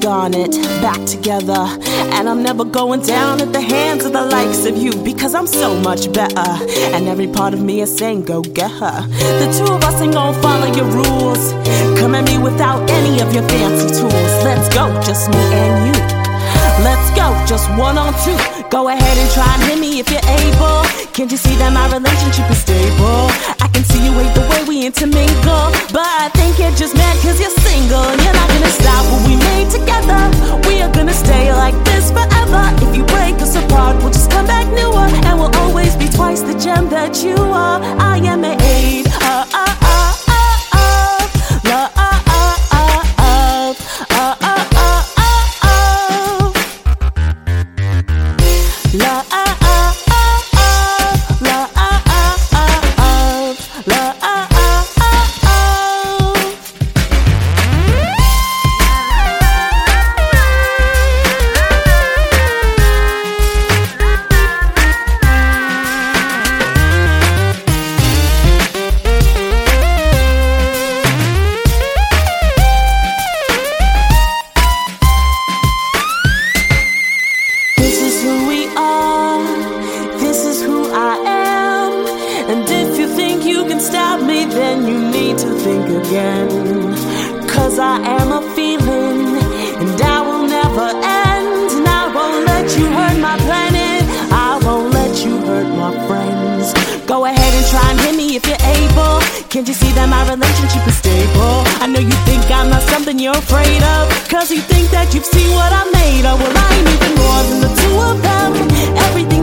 on it, back together. And I'm never going down at the hands of the likes of you, because I'm so much better. And every part of me is saying, go get her. The two of us ain't gonna follow your rules. Come at me without any of your fancy tools. Let's go, just me and you. Let's go, just one on two. Go ahead and try and hit me if you're able. Can't you see that my relationship is stable? I can see you hate the way we intermingle, but I think you're just mad cause you're single. And you're not gonna stop what we made together. We are gonna stay like this forever. If you break us apart, we'll just come back newer. And we'll always be twice the gem that you are. I am an 8. Stop me, then you need to think again. Cause I am a feeling, and I will never end. And I won't let you hurt my planet, I won't let you hurt my friends. Go ahead and try and hit me if you're able. Can't you see that my relationship is stable? I know you think I'm not something you're afraid of, cause you think that you've seen what I'm made of. Well, I ain't even more than the two of them. Everything